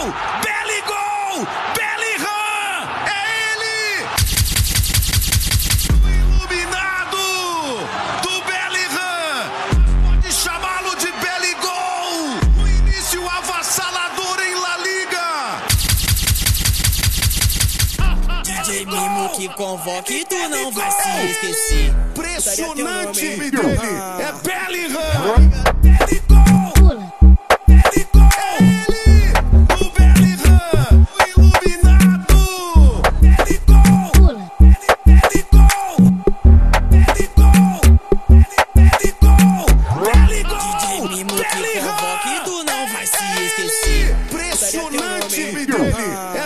Bellingham! Bellingham! É ele! O iluminado do Bellingham! Pode chamá-lo de Bellingham! O início avassalador em La Liga! DJ Mimo que convoque, tu não vai se esquecer. Impressionante dele! É Bellingham! Tu não vai se esquecer. Impressionante dele!